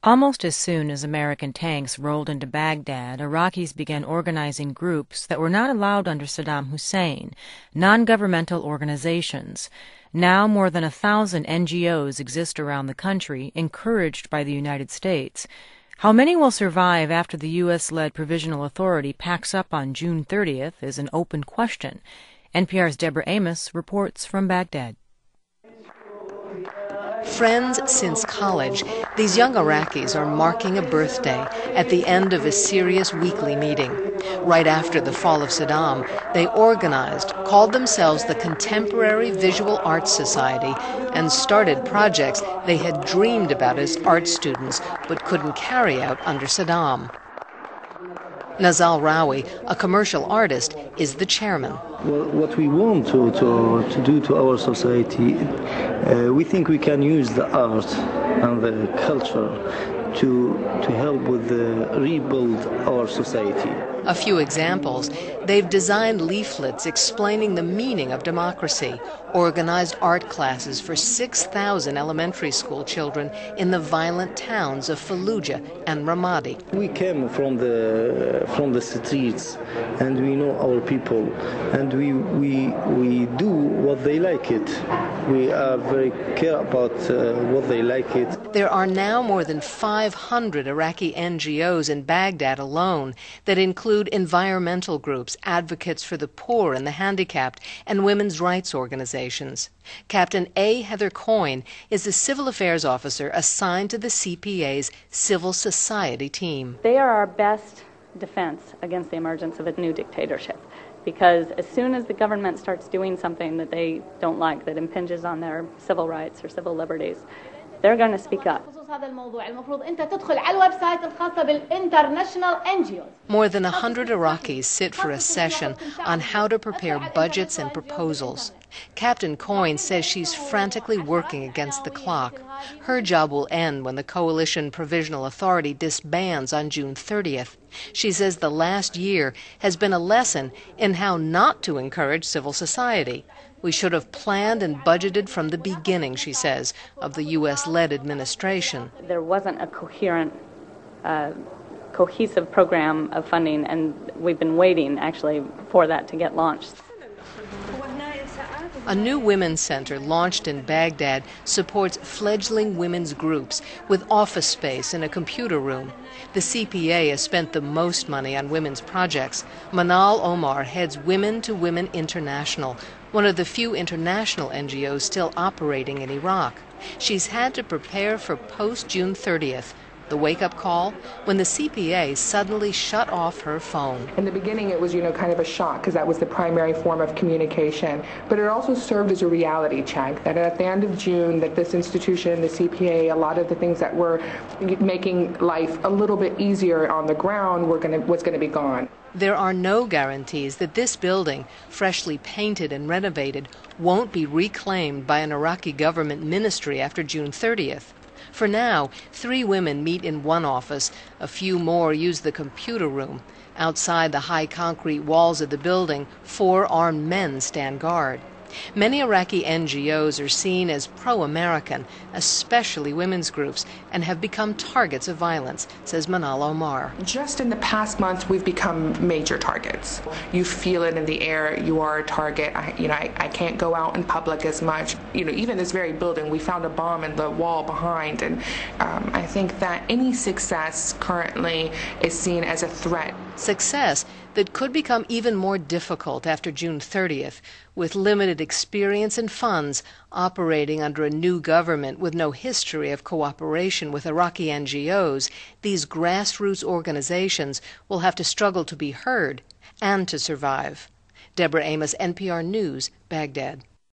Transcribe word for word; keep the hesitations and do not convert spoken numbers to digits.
Almost as soon as American tanks rolled into Baghdad, Iraqis began organizing groups that were not allowed under Saddam Hussein, non-governmental organizations. Now more than a thousand N G Os exist around the country, encouraged by the United States. How many will survive after the U S-led Provisional Authority packs up on June thirtieth is an open question. N P R's Deborah Amos reports from Baghdad. Friends since college, these young Iraqis are marking a birthday at the end of a serious weekly meeting. Right after the fall of Saddam, they organized, called themselves the Contemporary Visual Arts Society, and started projects they had dreamed about as art students but couldn't carry out under Saddam. Nazal Rawi, a commercial artist, is the chairman. Well, what we want to, to, to do to our society, uh, we think we can use the art and the culture to, to help with the rebuild our society. A few examples. They've designed leaflets explaining the meaning of democracy, organized art classes for six thousand elementary school children in the violent towns of Fallujah and Ramadi. We came from the from the streets, and we know our people, and we we we do what they like it. We are very care about uh, what they like it. There are now more than five hundred Iraqi N G Os in Baghdad alone that include environmental groups, advocates for the poor and the handicapped, and women's rights organizations. Captain A. Heather Coyne is the civil affairs officer assigned to the C P A's civil society team. They are our best defense against the emergence of a new dictatorship, because as soon as the government starts doing something that they don't like, that impinges on their civil rights or civil liberties, they're going to speak up. More than a hundred Iraqis sit for a session on how to prepare budgets and proposals. Captain Coyne says she's frantically working against the clock. Her job will end when the Coalition Provisional Authority disbands on June thirtieth. She says the last year has been a lesson in how not to encourage civil society. We should have planned and budgeted from the beginning, she says, of the U S-led administration. There wasn't a coherent, uh, cohesive program of funding, and we've been waiting, actually, for that to get launched. A new women's center launched in Baghdad supports fledgling women's groups with office space and a computer room. The C P A has spent the most money on women's projects. Manal Omar heads Women to Women International, one of the few international N G Os still operating in Iraq. She's had to prepare for post-June thirtieth. The wake-up call when the C P A suddenly shut off her phone. In the beginning, it was, you know, kind of a shock because that was the primary form of communication. But it also served as a reality check that at the end of June, that this institution, the C P A, a lot of the things that were making life a little bit easier on the ground were going to, was going to be gone. There are no guarantees that this building, freshly painted and renovated, won't be reclaimed by an Iraqi government ministry after June thirtieth. For now, three women meet in one office. A few more use the computer room. Outside the high concrete walls of the building, four armed men stand guard. Many Iraqi N G Os are seen as pro-American, especially women's groups, and have become targets of violence, says Manal Omar. Just in the past month, we've become major targets. You feel it in the air. You are a target. I, you know, I, I can't go out in public as much. You know, even this very building, we found a bomb in the wall behind, and um, I think that any success currently is seen as a threat. Success that could become even more difficult after June thirtieth, with limited experience and funds, operating under a new government with no history of cooperation with Iraqi N G Os. These grassroots organizations will have to struggle to be heard and to survive. Deborah Amos, N P R News, Baghdad.